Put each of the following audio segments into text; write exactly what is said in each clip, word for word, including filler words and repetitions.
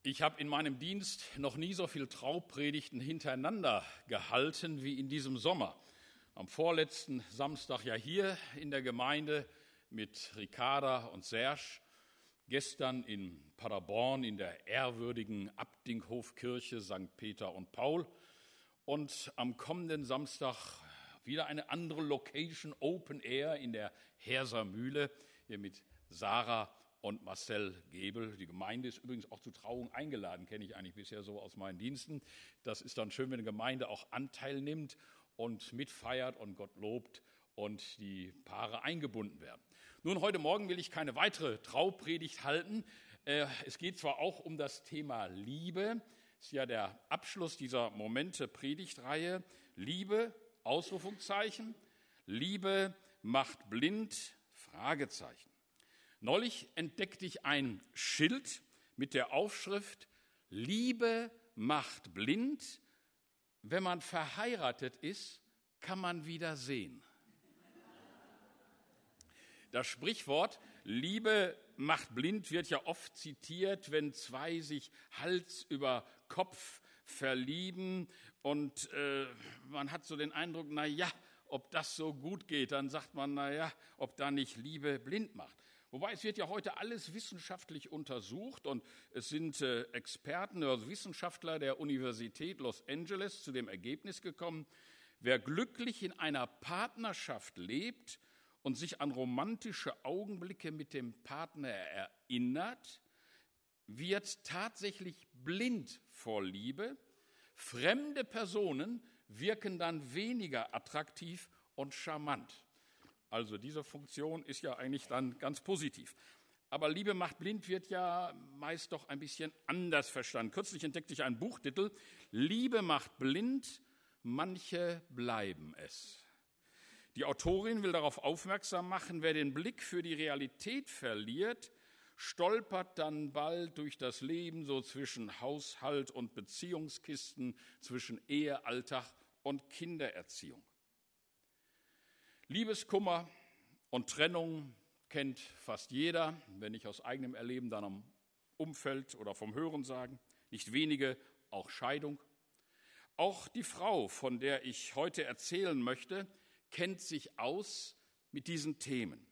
Ich habe in meinem Dienst noch nie so viel Traupredigten hintereinander gehalten wie in diesem Sommer. Am vorletzten Samstag ja hier in der Gemeinde mit Ricarda und Serge. Gestern in Paderborn in der ehrwürdigen Abdinghofkirche Sankt Peter und Paul. Und am kommenden Samstag wieder eine andere Location, Open Air in der Herser Mühle, hier mit Sarah und Marcel Gebel. Die Gemeinde ist übrigens auch zur Trauung eingeladen, kenne ich eigentlich bisher so aus meinen Diensten. Das ist dann schön, wenn eine Gemeinde auch Anteil nimmt und mitfeiert und Gott lobt und die Paare eingebunden werden. Nun, heute Morgen will ich keine weitere Traupredigt halten. Es geht zwar auch um das Thema Liebe, das ist ja der Abschluss dieser Momente-Predigtreihe. Liebe, Ausrufungszeichen, Liebe macht blind, Fragezeichen. Neulich entdeckte ich ein Schild mit der Aufschrift Liebe macht blind, wenn man verheiratet ist, kann man wieder sehen. Das Sprichwort Liebe macht blind wird ja oft zitiert, wenn zwei sich Hals über Kopf verlieben und äh, man hat so den Eindruck, na ja, ob das so gut geht, dann sagt man, na ja, ob da nicht Liebe blind macht. Wobei es wird ja heute alles wissenschaftlich untersucht und es sind äh, Experten, also Wissenschaftler der Universität Los Angeles zu dem Ergebnis gekommen, wer glücklich in einer Partnerschaft lebt und sich an romantische Augenblicke mit dem Partner erinnert, wird tatsächlich blind vor Liebe. Fremde Personen wirken dann weniger attraktiv und charmant. Also diese Funktion ist ja eigentlich dann ganz positiv. Aber Liebe macht blind wird ja meist doch ein bisschen anders verstanden. Kürzlich entdeckte ich einen Buchtitel, Liebe macht blind, manche bleiben es. Die Autorin will darauf aufmerksam machen, wer den Blick für die Realität verliert, stolpert dann bald durch das Leben so zwischen Haushalt und Beziehungskisten, zwischen Ehealltag und Kindererziehung. Liebeskummer und Trennung kennt fast jeder, wenn nicht aus eigenem Erleben, dann am Umfeld oder vom Hörensagen. Nicht wenige auch Scheidung. Auch die Frau, von der ich heute erzählen möchte, kennt sich aus mit diesen Themen.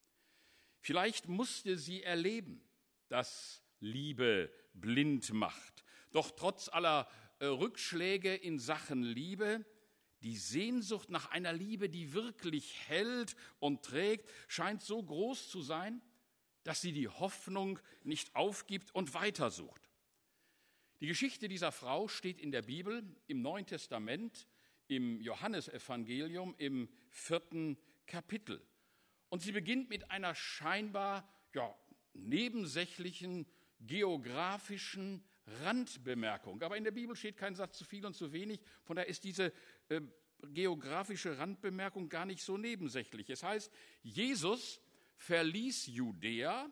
Vielleicht musste sie erleben, dass Liebe blind macht. Doch trotz aller äh, Rückschläge in Sachen Liebe, die Sehnsucht nach einer Liebe, die wirklich hält und trägt, scheint so groß zu sein, dass sie die Hoffnung nicht aufgibt und weitersucht. Die Geschichte dieser Frau steht in der Bibel, im Neuen Testament, im Johannesevangelium, im vierten Kapitel. Und sie beginnt mit einer scheinbar ja, nebensächlichen, geografischen Randbemerkung. Aber in der Bibel steht kein Satz zu viel und zu wenig. Von daher ist diese äh, geografische Randbemerkung gar nicht so nebensächlich. Es heißt, Jesus verließ Judäa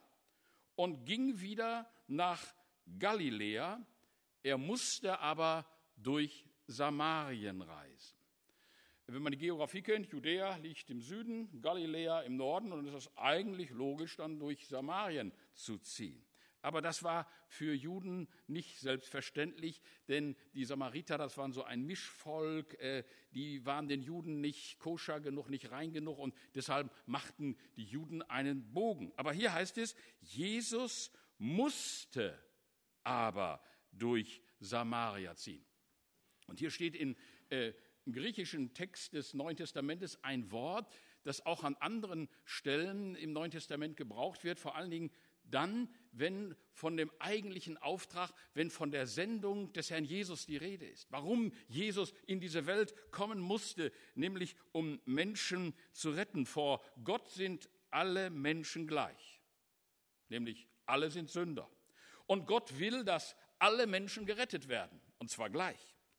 und ging wieder nach Galiläa. Er musste aber durch Samarien reisen. Wenn man die Geografie kennt, Judäa liegt im Süden, Galiläa im Norden und es ist eigentlich logisch, dann durch Samarien zu ziehen. Aber das war für Juden nicht selbstverständlich, denn die Samariter, das waren so ein Mischvolk, äh, die waren den Juden nicht koscher genug, nicht rein genug und deshalb machten die Juden einen Bogen. Aber hier heißt es, Jesus musste aber durch Samaria ziehen. Und hier steht in, äh, im griechischen Text des Neuen Testamentes ein Wort, das auch an anderen Stellen im Neuen Testament gebraucht wird, vor allen Dingen dann, wenn von dem eigentlichen Auftrag, wenn von der Sendung des Herrn Jesus die Rede ist. Warum Jesus in diese Welt kommen musste, nämlich um Menschen zu retten. Vor Gott sind alle Menschen gleich, nämlich alle sind Sünder. Und Gott will, dass alle Menschen gerettet werden, und zwar gleich.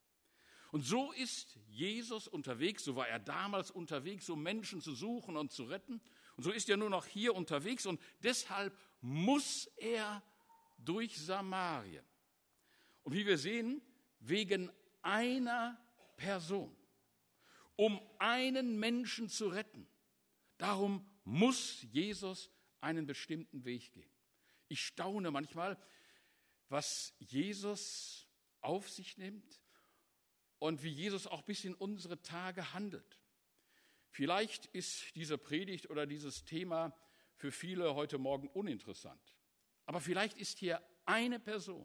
Und so ist Jesus unterwegs, so war er damals unterwegs, um Menschen zu suchen und zu retten. Und so ist er nur noch hier unterwegs und deshalb muss er durch Samarien. Und wie wir sehen, wegen einer Person, um einen Menschen zu retten. Darum muss Jesus einen bestimmten Weg gehen. Ich staune manchmal, was Jesus auf sich nimmt und wie Jesus auch bis in unsere Tage handelt. Vielleicht ist diese Predigt oder dieses Thema für viele heute Morgen uninteressant. Aber vielleicht ist hier eine Person,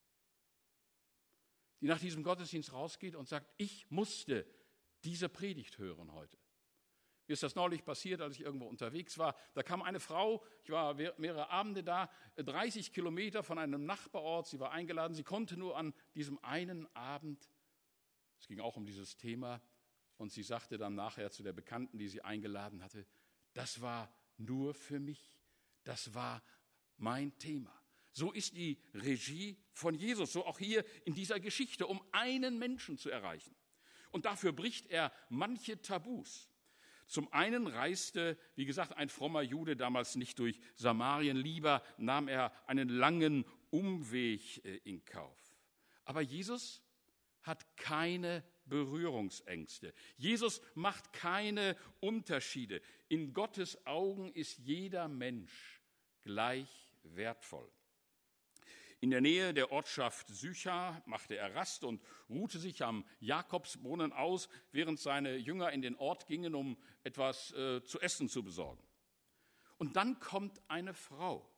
die nach diesem Gottesdienst rausgeht und sagt, ich musste diese Predigt hören heute. Mir ist das neulich passiert, als ich irgendwo unterwegs war. Da kam eine Frau, ich war mehrere Abende da, dreißig Kilometer von einem Nachbarort. Sie war eingeladen, sie konnte nur an diesem einen Abend, es ging auch um dieses Thema, und sie sagte dann nachher zu der Bekannten, die sie eingeladen hatte, das war nur für mich, das war mein Thema. So ist die Regie von Jesus, so auch hier in dieser Geschichte, um einen Menschen zu erreichen. Und dafür bricht er manche Tabus. Zum einen reiste, wie gesagt, ein frommer Jude damals nicht durch Samarien, lieber nahm er einen langen Umweg in Kauf. Aber Jesus hat keine Berührungsängste. Jesus macht keine Unterschiede. In Gottes Augen ist jeder Mensch gleich wertvoll. In der Nähe der Ortschaft Sychar machte er Rast und ruhte sich am Jakobsbrunnen aus, während seine Jünger in den Ort gingen, um etwas äh, zu essen zu besorgen. Und dann kommt eine Frau.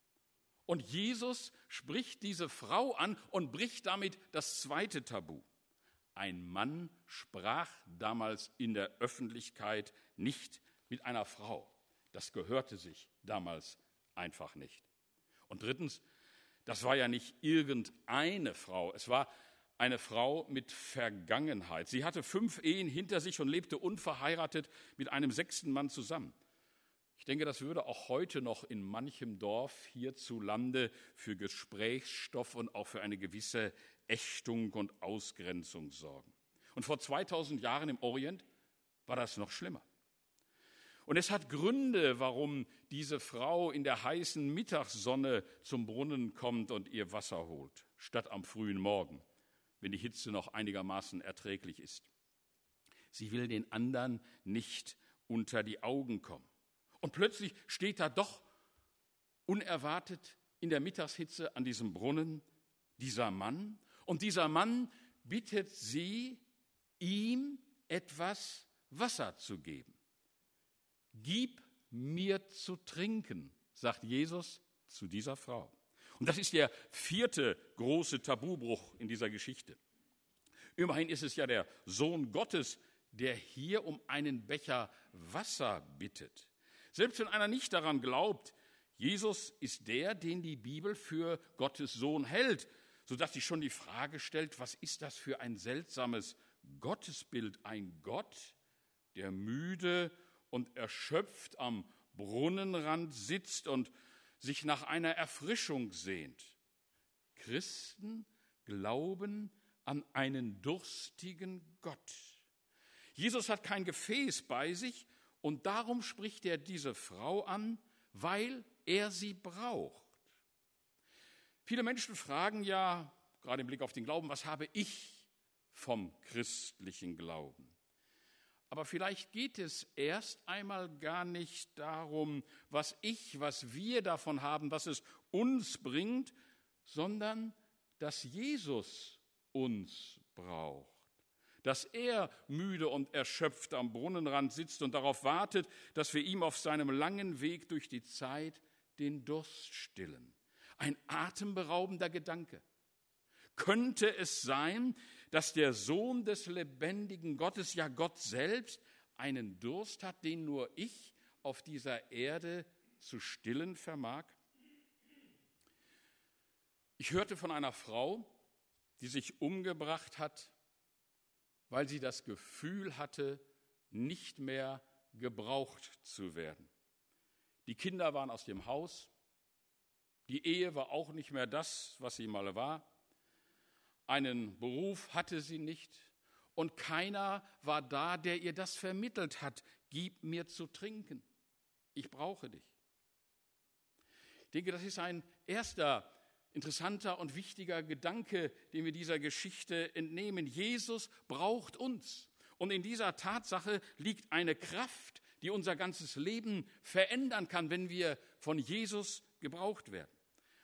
Und Jesus spricht diese Frau an und bricht damit das zweite Tabu. Ein Mann sprach damals in der Öffentlichkeit nicht mit einer Frau. Das gehörte sich damals einfach nicht. Und drittens, das war ja nicht irgendeine Frau, es war eine Frau mit Vergangenheit. Sie hatte fünf Ehen hinter sich und lebte unverheiratet mit einem sechsten Mann zusammen. Ich denke, das würde auch heute noch in manchem Dorf hierzulande für Gesprächsstoff und auch für eine gewisse Ächtung und Ausgrenzung sorgen. Und vor zweitausend Jahren im Orient war das noch schlimmer. Und es hat Gründe, warum diese Frau in der heißen Mittagssonne zum Brunnen kommt und ihr Wasser holt, statt am frühen Morgen, wenn die Hitze noch einigermaßen erträglich ist. Sie will den anderen nicht unter die Augen kommen. Und plötzlich steht da doch unerwartet in der Mittagshitze an diesem Brunnen dieser Mann. Und dieser Mann bittet sie, ihm etwas Wasser zu geben. Gib mir zu trinken, sagt Jesus zu dieser Frau. Und das ist der vierte große Tabubruch in dieser Geschichte. Immerhin ist es ja der Sohn Gottes, der hier um einen Becher Wasser bittet. Selbst wenn einer nicht daran glaubt, Jesus ist der, den die Bibel für Gottes Sohn hält, sodass sich schon die Frage stellt, was ist das für ein seltsames Gottesbild? Ein Gott, der müde und erschöpft am Brunnenrand sitzt und sich nach einer Erfrischung sehnt. Christen glauben an einen durstigen Gott. Jesus hat kein Gefäß bei sich und darum spricht er diese Frau an, weil er sie braucht. Viele Menschen fragen ja, gerade im Blick auf den Glauben, was habe ich vom christlichen Glauben? Aber vielleicht geht es erst einmal gar nicht darum, was ich, was wir davon haben, was es uns bringt, sondern dass Jesus uns braucht. Dass er müde und erschöpft am Brunnenrand sitzt und darauf wartet, dass wir ihm auf seinem langen Weg durch die Zeit den Durst stillen. Ein atemberaubender Gedanke. Könnte es sein, dass der Sohn des lebendigen Gottes, ja Gott selbst, einen Durst hat, den nur ich auf dieser Erde zu stillen vermag? Ich hörte von einer Frau, die sich umgebracht hat, weil sie das Gefühl hatte, nicht mehr gebraucht zu werden. Die Kinder waren aus dem Haus, die Ehe war auch nicht mehr das, was sie mal war. Einen Beruf hatte sie nicht und keiner war da, der ihr das vermittelt hat. Gib mir zu trinken, ich brauche dich. Ich denke, das ist ein erster interessanter und wichtiger Gedanke, den wir dieser Geschichte entnehmen. Jesus braucht uns. Und in dieser Tatsache liegt eine Kraft, die unser ganzes Leben verändern kann, wenn wir von Jesus gebraucht werden.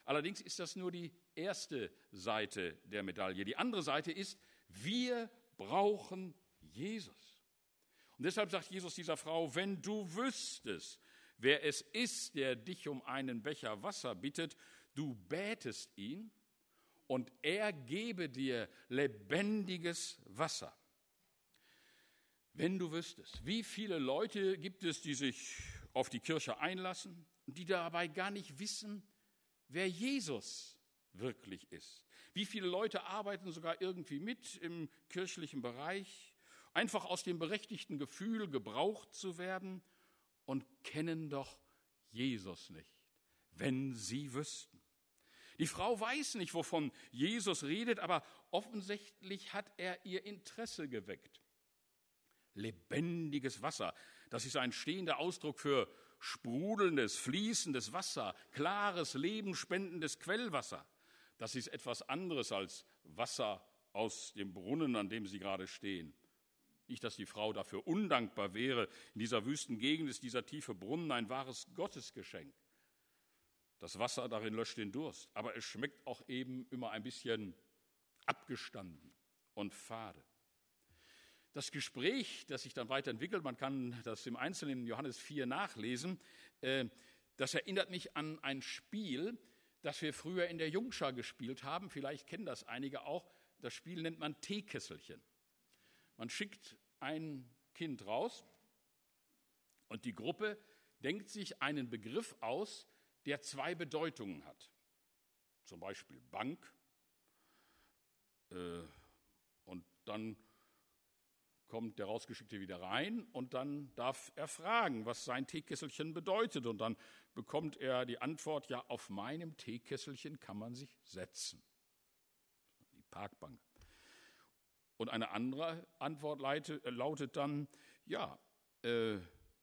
Allerdings ist das nur die erste Seite der Medaille. Die andere Seite ist, wir brauchen Jesus. Und deshalb sagt Jesus dieser Frau, wenn du wüsstest, wer es ist, der dich um einen Becher Wasser bittet, du bätest ihn und er gebe dir lebendiges Wasser. Wenn du wüsstest, wie viele Leute gibt es, die sich auf die Kirche einlassen und die dabei gar nicht wissen, wer Jesus wirklich ist. Wie viele Leute arbeiten sogar irgendwie mit im kirchlichen Bereich, einfach aus dem berechtigten Gefühl, gebraucht zu werden und kennen doch Jesus nicht, wenn sie wüssten. Die Frau weiß nicht, wovon Jesus redet, aber offensichtlich hat er ihr Interesse geweckt. Lebendiges Wasser, das ist ein stehender Ausdruck für sprudelndes, fließendes Wasser, klares, lebensspendendes Quellwasser. Das ist etwas anderes als Wasser aus dem Brunnen, an dem sie gerade stehen. Nicht, dass die Frau dafür undankbar wäre. In dieser wüsten Gegend ist dieser tiefe Brunnen ein wahres Gottesgeschenk. Das Wasser darin löscht den Durst, aber es schmeckt auch eben immer ein bisschen abgestanden und fade. Das Gespräch, das sich dann weiterentwickelt, man kann das im Einzelnen in Johannes vier nachlesen, das erinnert mich an ein Spiel, das wir früher in der Jungschar gespielt haben. Vielleicht kennen das einige auch. Das Spiel nennt man Teekesselchen. Man schickt ein Kind raus und die Gruppe denkt sich einen Begriff aus, der zwei Bedeutungen hat. Zum Beispiel Bank. Und dann kommt der Rausgeschickte wieder rein und dann darf er fragen, was sein Teekesselchen bedeutet. Und dann bekommt er die Antwort, ja, auf meinem Teekesselchen kann man sich setzen. Die Parkbank. Und eine andere Antwort lautet dann, ja, äh,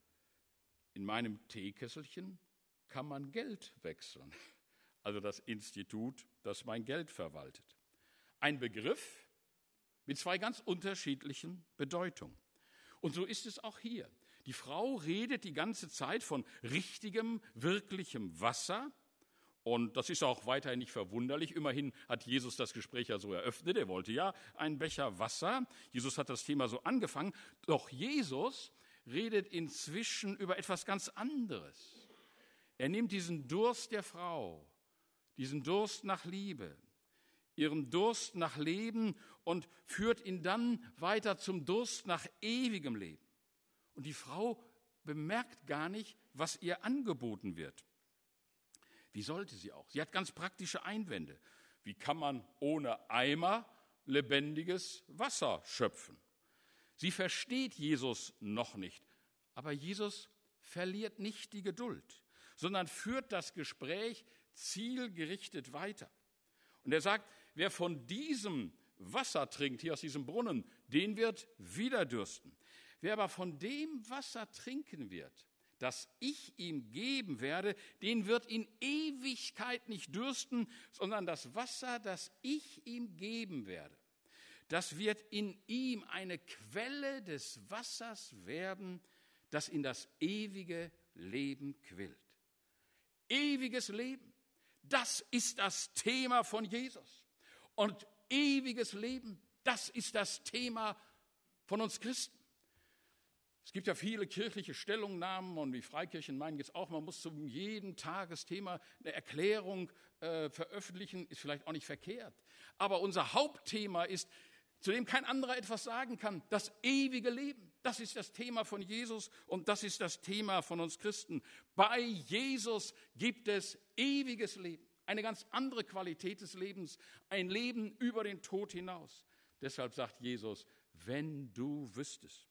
in meinem Teekesselchen kann man Geld wechseln. Also das Institut, das mein Geld verwaltet. Ein Begriff mit zwei ganz unterschiedlichen Bedeutungen. Und so ist es auch hier. Die Frau redet die ganze Zeit von richtigem, wirklichem Wasser. Und das ist auch weiterhin nicht verwunderlich. Immerhin hat Jesus das Gespräch ja so eröffnet. Er wollte ja einen Becher Wasser. Jesus hat das Thema so angefangen. Doch Jesus redet inzwischen über etwas ganz anderes. Er nimmt diesen Durst der Frau, diesen Durst nach Liebe, ihren Durst nach Leben und führt ihn dann weiter zum Durst nach ewigem Leben. Und die Frau bemerkt gar nicht, was ihr angeboten wird. Wie sollte sie auch? Sie hat ganz praktische Einwände. Wie kann man ohne Eimer lebendiges Wasser schöpfen? Sie versteht Jesus noch nicht, aber Jesus verliert nicht die Geduld, sondern führt das Gespräch zielgerichtet weiter. Und er sagt, wer von diesem Wasser trinkt, hier aus diesem Brunnen, den wird wieder dürsten. Wer aber von dem Wasser trinken wird, das ich ihm geben werde, den wird in Ewigkeit nicht dürsten, sondern das Wasser, das ich ihm geben werde, das wird in ihm eine Quelle des Wassers werden, das in das ewige Leben quillt. Ewiges Leben, das ist das Thema von Jesus. Und ewiges Leben, das ist das Thema von uns Christen. Es gibt ja viele kirchliche Stellungnahmen und die Freikirchen meinen jetzt auch, man muss zum jeden Tagesthema eine Erklärung äh, veröffentlichen, ist vielleicht auch nicht verkehrt. Aber unser Hauptthema ist, zu dem kein anderer etwas sagen kann, das ewige Leben. Das ist das Thema von Jesus und das ist das Thema von uns Christen. Bei Jesus gibt es ewiges Leben, eine ganz andere Qualität des Lebens, ein Leben über den Tod hinaus. Deshalb sagt Jesus, wenn du wüsstest.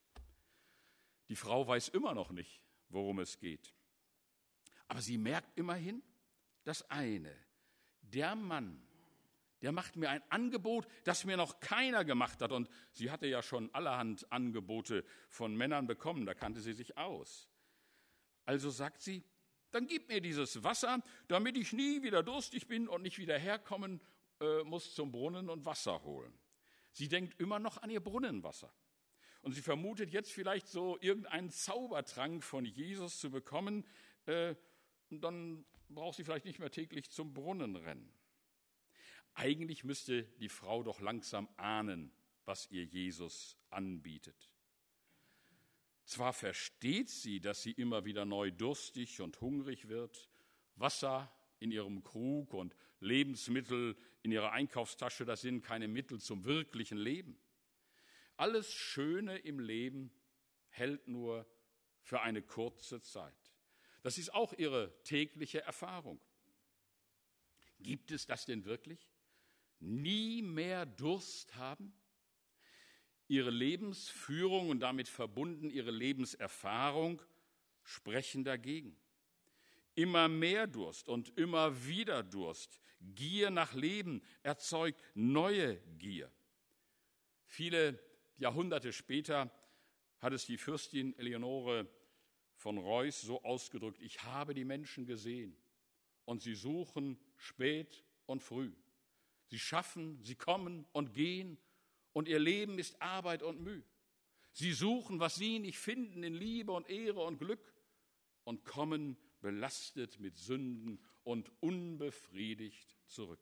Die Frau weiß immer noch nicht, worum es geht. Aber sie merkt immerhin das eine. Der Mann, der macht mir ein Angebot, das mir noch keiner gemacht hat. Und sie hatte ja schon allerhand Angebote von Männern bekommen, da kannte sie sich aus. Also sagt sie, dann gib mir dieses Wasser, damit ich nie wieder durstig bin und nicht wieder herkommen äh, muss zum Brunnen und Wasser holen. Sie denkt immer noch an ihr Brunnenwasser. Und sie vermutet jetzt vielleicht so irgendeinen Zaubertrank von Jesus zu bekommen. Äh, und dann braucht sie vielleicht nicht mehr täglich zum Brunnen rennen. Eigentlich müsste die Frau doch langsam ahnen, was ihr Jesus anbietet. Zwar versteht sie, dass sie immer wieder neu durstig und hungrig wird, Wasser in ihrem Krug und Lebensmittel in ihrer Einkaufstasche, das sind keine Mittel zum wirklichen Leben. Alles Schöne im Leben hält nur für eine kurze Zeit. Das ist auch ihre tägliche Erfahrung. Gibt es das denn wirklich? Nie mehr Durst haben? Ihre Lebensführung und damit verbunden ihre Lebenserfahrung sprechen dagegen. Immer mehr Durst und immer wieder Durst. Gier nach Leben erzeugt neue Gier. Viele Jahrhunderte später hat es die Fürstin Eleonore von Reuß so ausgedrückt: Ich habe die Menschen gesehen und sie suchen spät und früh. Sie schaffen, sie kommen und gehen und ihr Leben ist Arbeit und Mühe. Sie suchen, was sie nicht finden, in Liebe und Ehre und Glück und kommen belastet mit Sünden und unbefriedigt zurück.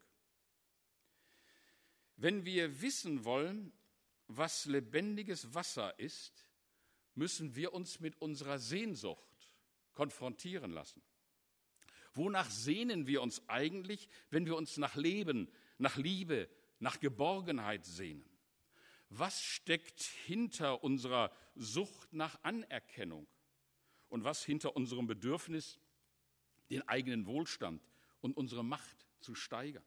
Wenn wir wissen wollen, was lebendiges Wasser ist, müssen wir uns mit unserer Sehnsucht konfrontieren lassen. Wonach sehnen wir uns eigentlich, wenn wir uns nach Leben, nach Liebe, nach Geborgenheit sehnen? Was steckt hinter unserer Sucht nach Anerkennung? Und was hinter unserem Bedürfnis, den eigenen Wohlstand und unsere Macht zu steigern?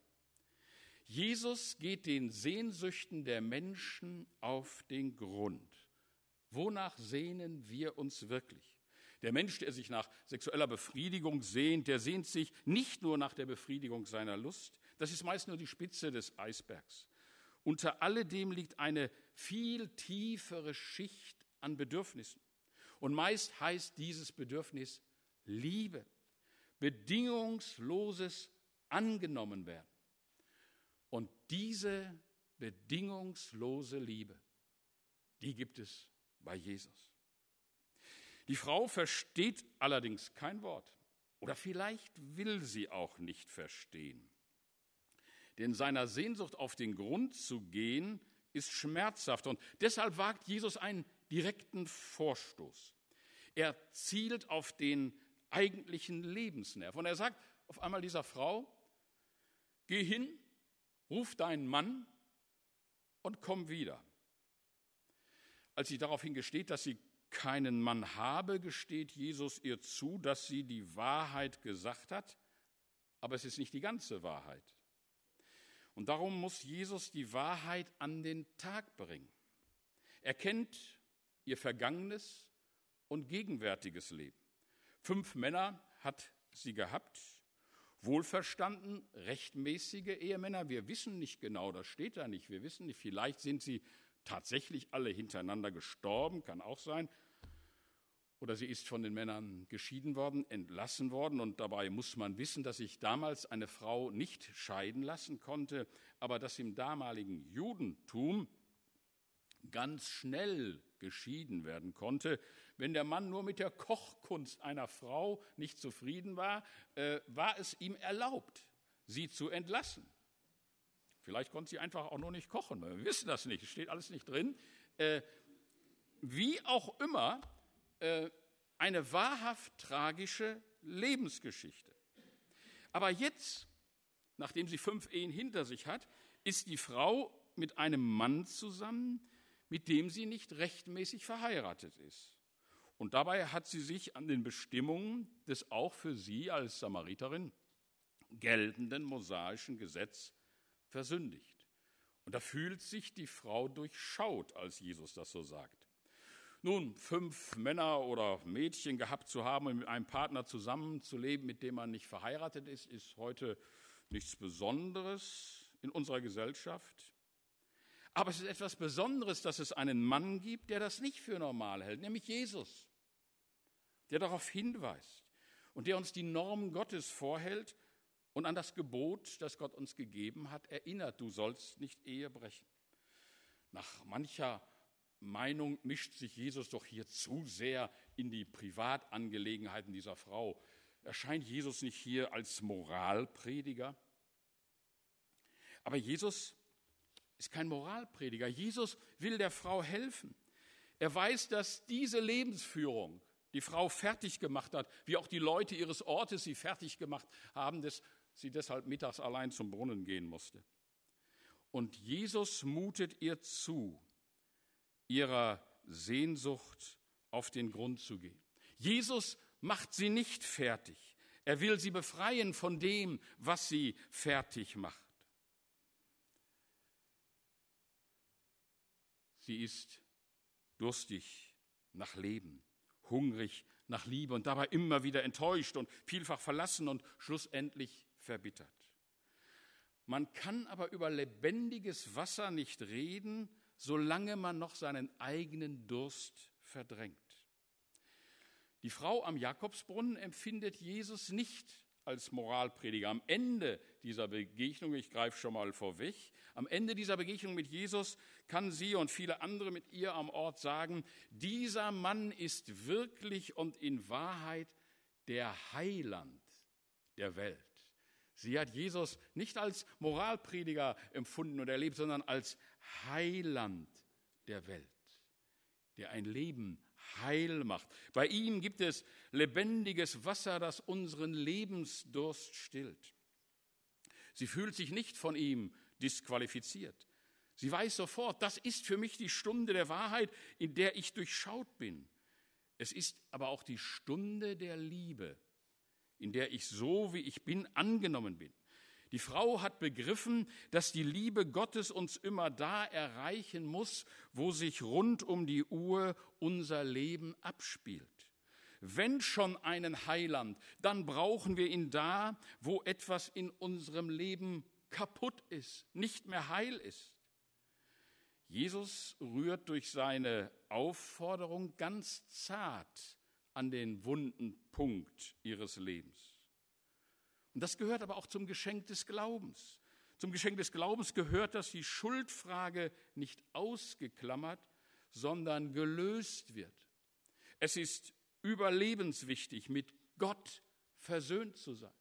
Jesus geht den Sehnsüchten der Menschen auf den Grund. Wonach sehnen wir uns wirklich? Der Mensch, der sich nach sexueller Befriedigung sehnt, der sehnt sich nicht nur nach der Befriedigung seiner Lust. Das ist meist nur die Spitze des Eisbergs. Unter alledem liegt eine viel tiefere Schicht an Bedürfnissen. Und meist heißt dieses Bedürfnis Liebe, bedingungsloses angenommen werden. Und diese bedingungslose Liebe, die gibt es bei Jesus. Die Frau versteht allerdings kein Wort. Oder vielleicht will sie auch nicht verstehen. Denn seiner Sehnsucht auf den Grund zu gehen, ist schmerzhaft. Und deshalb wagt Jesus einen direkten Vorstoß. Er zielt auf den eigentlichen Lebensnerv. Und er sagt auf einmal dieser Frau: Geh hin, ruf deinen Mann und komm wieder. Als sie daraufhin gesteht, dass sie keinen Mann habe, gesteht Jesus ihr zu, dass sie die Wahrheit gesagt hat, aber es ist nicht die ganze Wahrheit. Und darum muss Jesus die Wahrheit an den Tag bringen. Er kennt ihr vergangenes und gegenwärtiges Leben. Fünf Männer hat sie gehabt, wohlverstanden, rechtmäßige Ehemänner. Wir wissen nicht genau, das steht da nicht. Wir wissen nicht, vielleicht sind sie tatsächlich alle hintereinander gestorben, kann auch sein. Oder sie ist von den Männern geschieden worden, entlassen worden. Und dabei muss man wissen, dass sich damals eine Frau nicht scheiden lassen konnte, aber dass im damaligen Judentum ganz schnell geschieden werden konnte. Wenn der Mann nur mit der Kochkunst einer Frau nicht zufrieden war, äh, war es ihm erlaubt, sie zu entlassen. Vielleicht konnte sie einfach auch nur nicht kochen. Wir wissen das nicht, es steht alles nicht drin. Äh, wie auch immer, äh, eine wahrhaft tragische Lebensgeschichte. Aber jetzt, nachdem sie fünf Ehen hinter sich hat, ist die Frau mit einem Mann zusammen, mit dem sie nicht rechtmäßig verheiratet ist. Und dabei hat sie sich an den Bestimmungen des auch für sie als Samariterin geltenden mosaischen Gesetz versündigt. Und da fühlt sich die Frau durchschaut, als Jesus das so sagt. Nun, fünf Männer oder Mädchen gehabt zu haben und mit einem Partner zusammenzuleben, mit dem man nicht verheiratet ist, ist heute nichts Besonderes in unserer Gesellschaft. Aber es ist etwas Besonderes, dass es einen Mann gibt, der das nicht für normal hält, nämlich Jesus, der darauf hinweist und der uns die Normen Gottes vorhält und an das Gebot, das Gott uns gegeben hat, erinnert: Du sollst nicht Ehe brechen. Nach mancher Meinung mischt sich Jesus doch hier zu sehr in die Privatangelegenheiten dieser Frau. erscheint Jesus nicht hier als Moralprediger. Aber Jesus ist kein Moralprediger. Jesus will der Frau helfen. Er weiß, dass diese Lebensführung die Frau fertig gemacht hat, wie auch die Leute ihres Ortes sie fertig gemacht haben, dass sie deshalb mittags allein zum Brunnen gehen musste. Und Jesus mutet ihr zu, ihrer Sehnsucht auf den Grund zu gehen. Jesus macht sie nicht fertig. Er will sie befreien von dem, was sie fertig macht. Sie ist durstig nach Leben, hungrig nach Liebe und dabei immer wieder enttäuscht und vielfach verlassen und schlussendlich verbittert. Man kann aber über lebendiges Wasser nicht reden, solange man noch seinen eigenen Durst verdrängt. Die Frau am Jakobsbrunnen empfindet Jesus nicht als Moralprediger. Am Ende dieser Begegnung, ich greife schon mal vorweg, am Ende dieser Begegnung mit Jesus kann sie und viele andere mit ihr am Ort sagen, dieser Mann ist wirklich und in Wahrheit der Heiland der Welt. Sie hat Jesus nicht als Moralprediger empfunden und erlebt, sondern als Heiland der Welt, der ein Leben heil macht. Bei ihm gibt es lebendiges Wasser, das unseren Lebensdurst stillt. Sie fühlt sich nicht von ihm disqualifiziert. Sie weiß sofort, das ist für mich die Stunde der Wahrheit, in der ich durchschaut bin. Es ist aber auch die Stunde der Liebe, in der ich so, wie ich bin, angenommen bin. Die Frau hat begriffen, dass die Liebe Gottes uns immer da erreichen muss, wo sich rund um die Uhr unser Leben abspielt. Wenn schon einen Heiland, dann brauchen wir ihn da, wo etwas in unserem Leben kaputt ist, nicht mehr heil ist. Jesus rührt durch seine Aufforderung ganz zart an den wunden Punkt ihres Lebens. Und das gehört aber auch zum Geschenk des Glaubens. Zum Geschenk des Glaubens gehört, dass die Schuldfrage nicht ausgeklammert, sondern gelöst wird. Es ist überlebenswichtig, mit Gott versöhnt zu sein.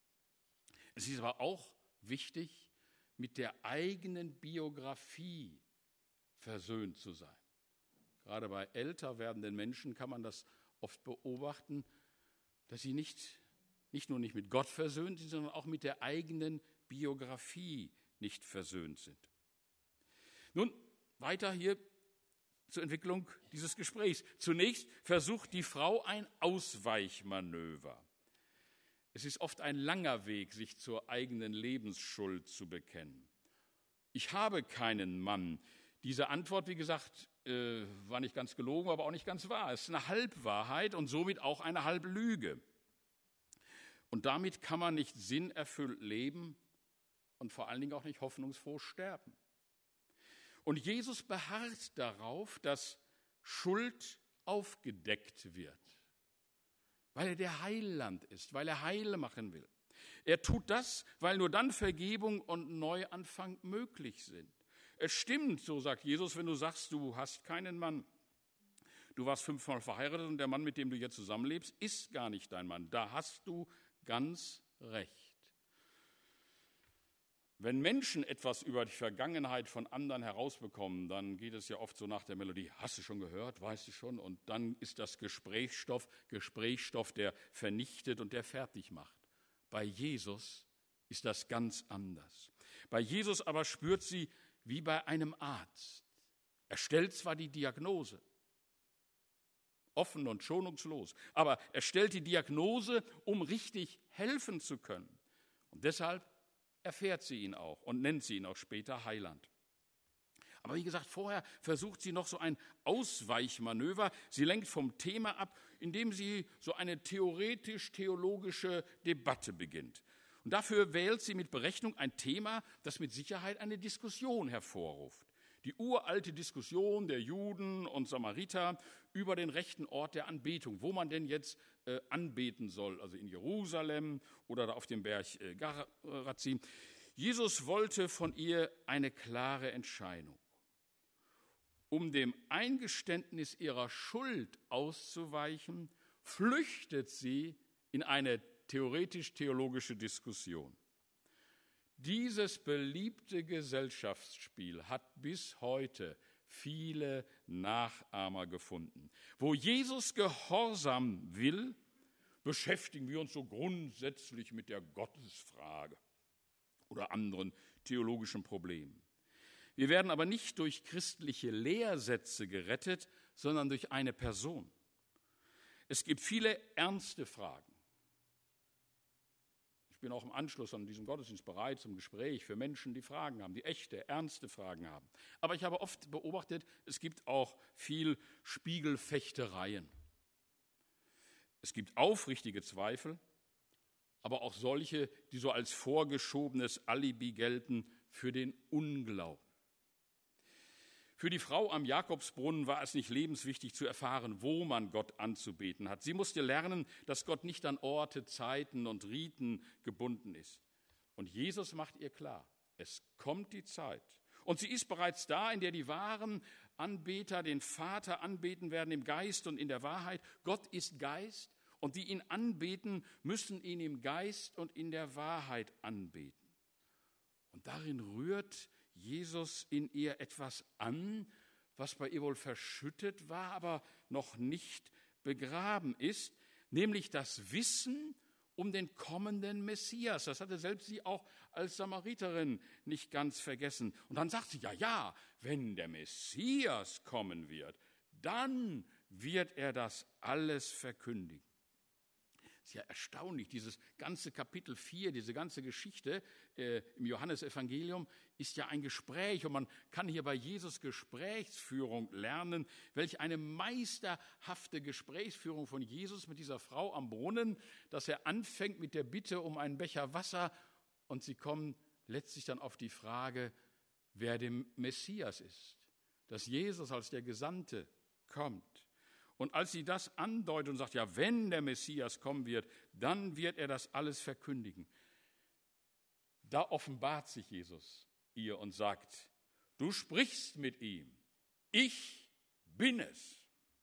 Es ist aber auch wichtig, mit der eigenen Biografie versöhnt zu sein. Gerade bei älter werdenden Menschen kann man das oft beobachten, dass sie nicht, nicht nur nicht mit Gott versöhnt sind, sondern auch mit der eigenen Biografie nicht versöhnt sind. Nun, weiter hier zur Entwicklung dieses Gesprächs. Zunächst versucht die Frau ein Ausweichmanöver. Es ist oft ein langer Weg, sich zur eigenen Lebensschuld zu bekennen. Ich habe keinen Mann. Diese Antwort, wie gesagt, war nicht ganz gelogen, aber auch nicht ganz wahr. Es ist eine Halbwahrheit und somit auch eine Halblüge. Und damit kann man nicht sinnerfüllt leben und vor allen Dingen auch nicht hoffnungsfroh sterben. Und Jesus beharrt darauf, dass Schuld aufgedeckt wird, weil er der Heiland ist, weil er Heil machen will. Er tut das, weil nur dann Vergebung und Neuanfang möglich sind. Es stimmt, so sagt Jesus, wenn du sagst, du hast keinen Mann. Du warst fünfmal verheiratet und der Mann, mit dem du jetzt zusammenlebst, ist gar nicht dein Mann. Da hast du ganz recht. Wenn Menschen etwas über die Vergangenheit von anderen herausbekommen, dann geht es ja oft so nach der Melodie, hast du schon gehört, weißt du schon? Und dann ist das Gesprächsstoff, Gesprächsstoff, der vernichtet und der fertig macht. Bei Jesus ist das ganz anders. Bei Jesus aber spürt sie wie bei einem Arzt. Er stellt zwar die Diagnose, offen und schonungslos, aber er stellt die Diagnose, um richtig helfen zu können. Und deshalb erfährt sie ihn auch und nennt sie ihn auch später Heiland. Aber wie gesagt, vorher versucht sie noch so ein Ausweichmanöver. Sie lenkt vom Thema ab, indem sie so eine theoretisch-theologische Debatte beginnt. Und dafür wählt sie mit Berechnung ein Thema, das mit Sicherheit eine Diskussion hervorruft. Die uralte Diskussion der Juden und Samariter über den rechten Ort der Anbetung, wo man denn jetzt äh, anbeten soll, also in Jerusalem oder auf dem Berg äh, Garazim. Jesus wollte von ihr eine klare Entscheidung. Um dem Eingeständnis ihrer Schuld auszuweichen, flüchtet sie in eine theoretisch-theologische Diskussion. Dieses beliebte Gesellschaftsspiel hat bis heute viele Nachahmer gefunden. Wo Jesus Gehorsam will, beschäftigen wir uns so grundsätzlich mit der Gottesfrage oder anderen theologischen Problemen. Wir werden aber nicht durch christliche Lehrsätze gerettet, sondern durch eine Person. Es gibt viele ernste Fragen. Ich bin auch im Anschluss an diesen Gottesdienst bereit zum Gespräch für Menschen, die Fragen haben, die echte, ernste Fragen haben. Aber ich habe oft beobachtet, es gibt auch viel Spiegelfechtereien. Es gibt aufrichtige Zweifel, aber auch solche, die so als vorgeschobenes Alibi gelten für den Unglauben. Für die Frau am Jakobsbrunnen war es nicht lebenswichtig zu erfahren, wo man Gott anzubeten hat. Sie musste lernen, dass Gott nicht an Orte, Zeiten und Riten gebunden ist. Und Jesus macht ihr klar, es kommt die Zeit. Und sie ist bereits da, in der die wahren Anbeter den Vater anbeten werden im Geist und in der Wahrheit. Gott ist Geist und die ihn anbeten, müssen ihn im Geist und in der Wahrheit anbeten. Und darin rührt Jesus in ihr etwas an, was bei ihr wohl verschüttet war, aber noch nicht begraben ist, nämlich das Wissen um den kommenden Messias. Das hatte selbst sie auch als Samariterin nicht ganz vergessen. Und dann sagt sie, ja, ja, wenn der Messias kommen wird, dann wird er das alles verkündigen. Es ist ja erstaunlich, dieses ganze Kapitel vier, diese ganze Geschichte äh, im Johannesevangelium ist ja ein Gespräch und man kann hier bei Jesus Gesprächsführung lernen, welch eine meisterhafte Gesprächsführung von Jesus mit dieser Frau am Brunnen, dass er anfängt mit der Bitte um einen Becher Wasser und sie kommen letztlich dann auf die Frage, wer der Messias ist, dass Jesus als der Gesandte kommt. Und als sie das andeutet und sagt, ja, wenn der Messias kommen wird, dann wird er das alles verkündigen. Da offenbart sich Jesus ihr und sagt, du sprichst mit ihm, ich bin es.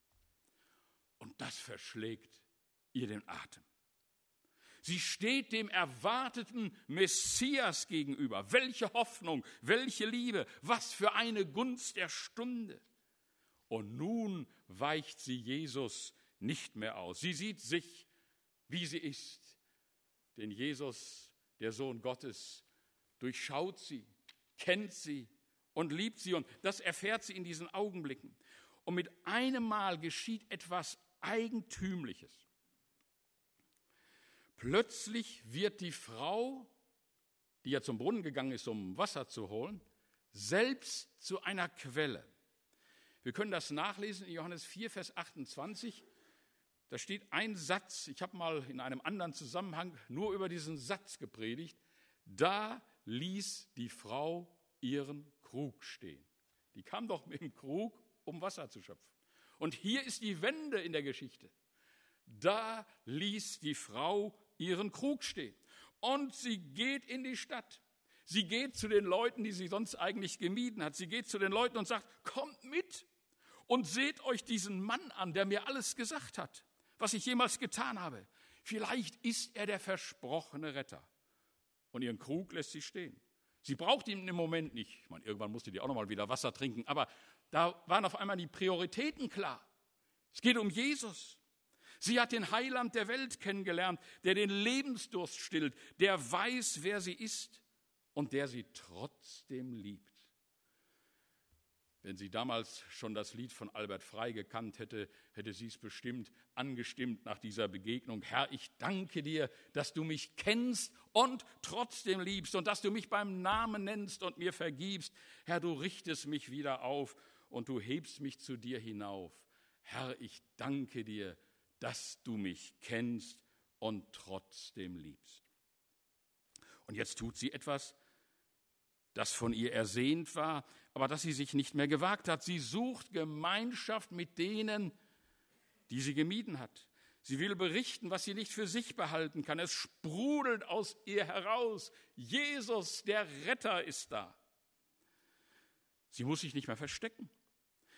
Und das verschlägt ihr den Atem. Sie steht dem erwarteten Messias gegenüber. Welche Hoffnung, welche Liebe, was für eine Gunst der Stunde. Und nun weicht sie Jesus nicht mehr aus. Sie sieht sich, wie sie ist. Denn Jesus, der Sohn Gottes, durchschaut sie, kennt sie und liebt sie. Und das erfährt sie in diesen Augenblicken. Und mit einem Mal geschieht etwas Eigentümliches. Plötzlich wird die Frau, die ja zum Brunnen gegangen ist, um Wasser zu holen, selbst zu einer Quelle. Wir können das nachlesen in Johannes vier, Vers achtundzwanzig. Da steht ein Satz, ich habe mal in einem anderen Zusammenhang nur über diesen Satz gepredigt. Da ließ die Frau ihren Krug stehen. Die kam doch mit dem Krug, um Wasser zu schöpfen. Und hier ist die Wende in der Geschichte. Da ließ die Frau ihren Krug stehen. Und sie geht in die Stadt. Sie geht zu den Leuten, die sie sonst eigentlich gemieden hat. Sie geht zu den Leuten und sagt, kommt mit und seht euch diesen Mann an, der mir alles gesagt hat, was ich jemals getan habe. Vielleicht ist er der versprochene Retter. Und ihren Krug lässt sie stehen. Sie braucht ihn im Moment nicht. Ich meine, irgendwann musste die auch noch mal wieder Wasser trinken. Aber da waren auf einmal die Prioritäten klar. Es geht um Jesus. Sie hat den Heiland der Welt kennengelernt, der den Lebensdurst stillt, der weiß, wer sie ist und der sie trotzdem liebt. Wenn sie damals schon das Lied von Albert Frey gekannt hätte, hätte sie es bestimmt angestimmt nach dieser Begegnung. Herr, ich danke dir, dass du mich kennst und trotzdem liebst und dass du mich beim Namen nennst und mir vergibst. Herr, du richtest mich wieder auf und du hebst mich zu dir hinauf. Herr, ich danke dir, dass du mich kennst und trotzdem liebst. Und jetzt tut sie etwas, das von ihr ersehnt war, aber das sie sich nicht mehr gewagt hat. Sie sucht Gemeinschaft mit denen, die sie gemieden hat. Sie will berichten, was sie nicht für sich behalten kann. Es sprudelt aus ihr heraus. Jesus, der Retter, ist da. Sie muss sich nicht mehr verstecken.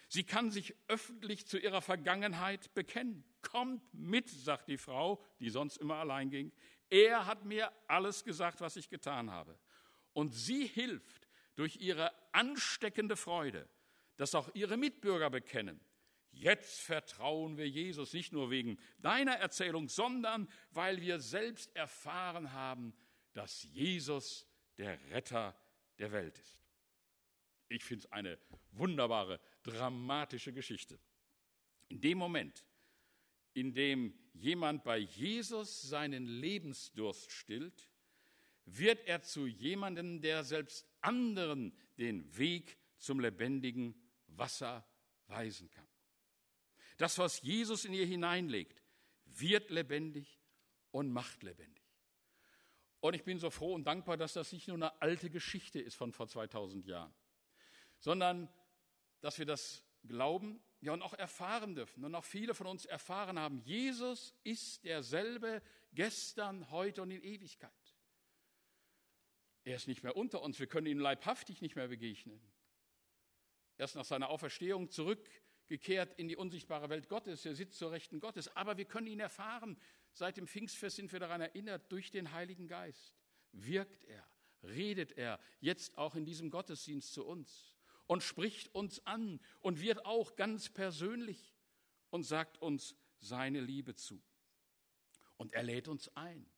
Sie kann sich öffentlich zu ihrer Vergangenheit bekennen. Kommt mit, sagt die Frau, die sonst immer allein ging. Er hat mir alles gesagt, was ich getan habe. Und sie hilft durch ihre ansteckende Freude, dass auch ihre Mitbürger bekennen. Jetzt vertrauen wir Jesus, nicht nur wegen deiner Erzählung, sondern weil wir selbst erfahren haben, dass Jesus der Retter der Welt ist. Ich finde es eine wunderbare, dramatische Geschichte. In dem Moment, in dem jemand bei Jesus seinen Lebensdurst stillt, wird er zu jemandem, der selbst anderen den Weg zum lebendigen Wasser weisen kann. Das, was Jesus in ihr hineinlegt, wird lebendig und macht lebendig. Und ich bin so froh und dankbar, dass das nicht nur eine alte Geschichte ist von vor zweitausend Jahren, sondern dass wir das glauben, ja, und auch erfahren dürfen und auch viele von uns erfahren haben, Jesus ist derselbe gestern, heute und in Ewigkeit. Er ist nicht mehr unter uns, wir können ihm leibhaftig nicht mehr begegnen. Er ist nach seiner Auferstehung zurückgekehrt in die unsichtbare Welt Gottes, er sitzt zur Rechten Gottes, aber wir können ihn erfahren. Seit dem Pfingstfest sind wir daran erinnert, durch den Heiligen Geist wirkt er, redet er, jetzt auch in diesem Gottesdienst zu uns und spricht uns an und wird auch ganz persönlich und sagt uns seine Liebe zu. Und er lädt uns ein.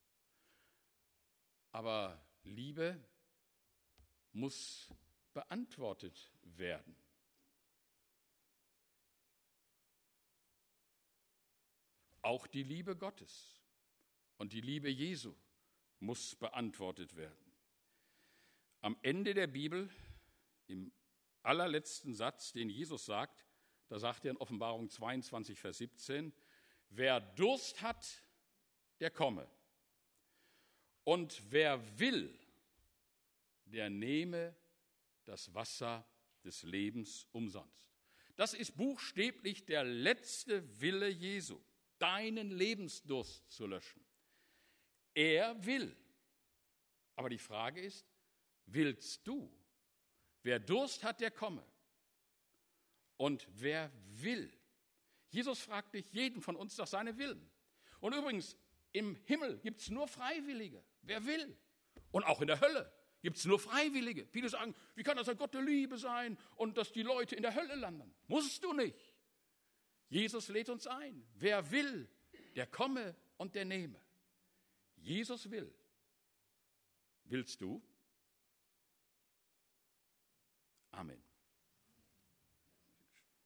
Aber Liebe muss beantwortet werden. Auch die Liebe Gottes und die Liebe Jesu muss beantwortet werden. Am Ende der Bibel, im allerletzten Satz, den Jesus sagt, da sagt er in Offenbarung zweiundzwanzig, Vers siebzehn, wer Durst hat, der komme. Und wer will, der nehme das Wasser des Lebens umsonst. Das ist buchstäblich der letzte Wille Jesu, deinen Lebensdurst zu löschen. Er will. Aber die Frage ist, willst du? Wer Durst hat, der komme. Und wer will? Jesus fragt dich, jeden von uns nach seinem Willen. Und übrigens, im Himmel gibt es nur Freiwillige. Wer will? Und auch in der Hölle gibt es nur Freiwillige. Viele sagen, wie kann das ein Gott der Liebe sein und dass die Leute in der Hölle landen? Musst du nicht. Jesus lädt uns ein. Wer will, der komme und der nehme. Jesus will. Willst du? Amen.